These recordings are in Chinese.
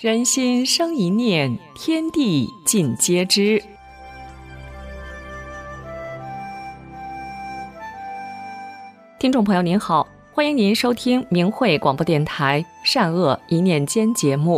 人心生一念，天地尽皆知。听众朋友您好，欢迎您收听明慧广播电台善恶一念间节目。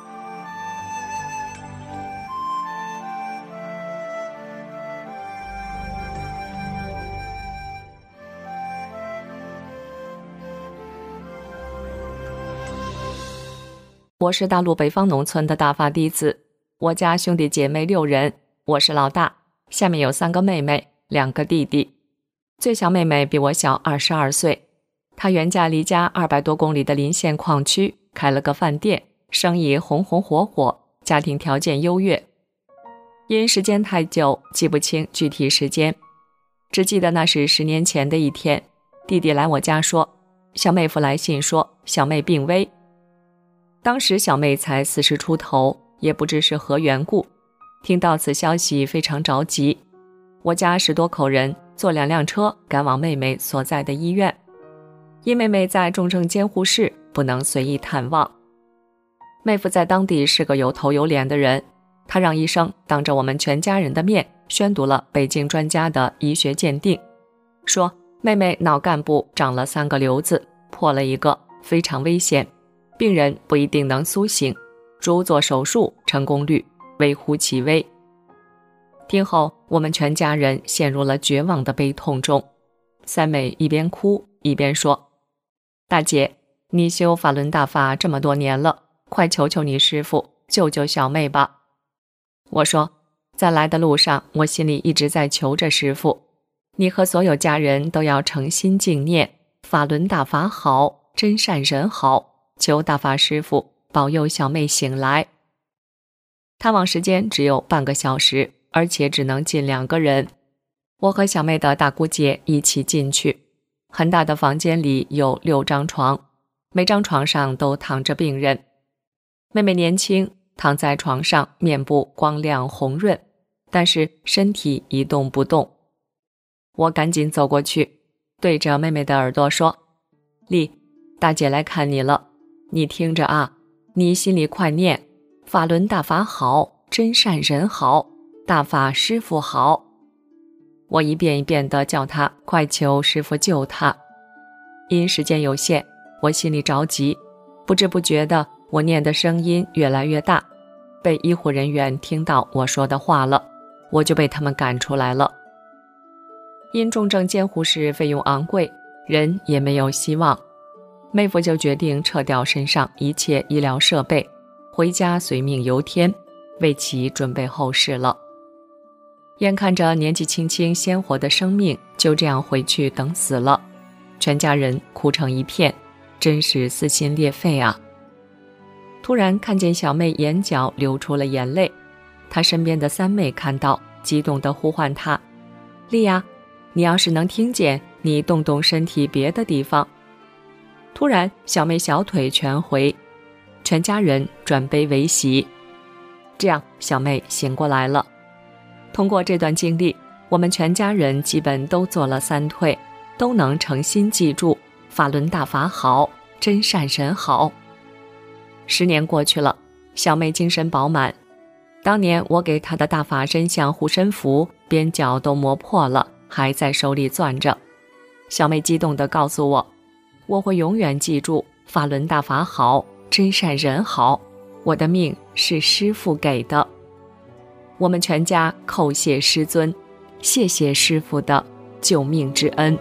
我是大陆北方农村的大发弟子，我家兄弟姐妹6人，我是老大，下面有3个妹妹，2个弟弟。最小妹妹比我小22岁，她原嫁离家200多公里的临县矿区，开了个饭店，生意红红火火，家庭条件优越。因时间太久，记不清具体时间，只记得那是10年前的一天，弟弟来我家说，小妹夫来信说小妹病危。当时小妹才40出头，也不知是何缘故，听到此消息非常着急。我家10多口人坐2辆车赶往妹妹所在的医院，因妹妹在重症监护室，不能随意探望。妹夫在当地是个有头有脸的人，他让医生当着我们全家人的面宣读了北京专家的医学鉴定，说妹妹脑干部长了3个瘤子，破了1个，非常危险，病人不一定能苏醒，如做手术成功率微乎其微。听后，我们全家人陷入了绝望的悲痛中。三妹一边哭一边说，大姐，你修法轮大法这么多年了，快求求你师父救救小妹吧。我说，在来的路上，我心里一直在求着师父，你和所有家人都要诚心敬念，法轮大法好，真善人好，求大法师父保佑小妹醒来。探望时间只有半个小时，而且只能进2个人。我和小妹的大姑姐一起进去，很大的房间里有6张床，每张床上都躺着病人。妹妹年轻，躺在床上，面部光亮红润，但是身体一动不动。我赶紧走过去，对着妹妹的耳朵说，丽，大姐来看你了，你听着啊，你心里快念，法轮大法好，真善人好，大法师父好。我一遍一遍地叫他快求师父救他。因时间有限，我心里着急，不知不觉的我念的声音越来越大，被医护人员听到我说的话了，我就被他们赶出来了。因重症监护室费用昂贵，人也没有希望，妹夫就决定撤掉身上一切医疗设备，回家随命由天，为其准备后事了。眼看着年纪轻轻鲜活的生命就这样回去等死了，全家人哭成一片，真是撕心裂肺啊。突然看见小妹眼角流出了眼泪，她身边的3妹看到，激动地呼唤她，丽呀，你要是能听见，你动动身体别的地方。突然小妹小腿全回，全家人转悲为喜，这样小妹醒过来了。通过这段经历，我们全家人基本都做了3退，都能诚心记住法轮大法好，真善人好。10年过去了，小妹精神饱满，当年我给她的大法真相护身符边角都磨破了，还在手里攥着。小妹激动地告诉我，我会永远记住法轮大法好，真善人好，我的命是师父给的。我们全家叩谢师尊，谢谢师父的救命之恩。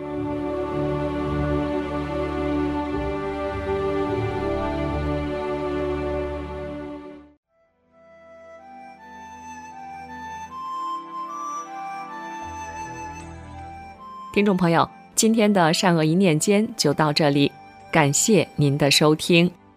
听众朋友，今天的善恶一念间就到这里，感谢您的收听。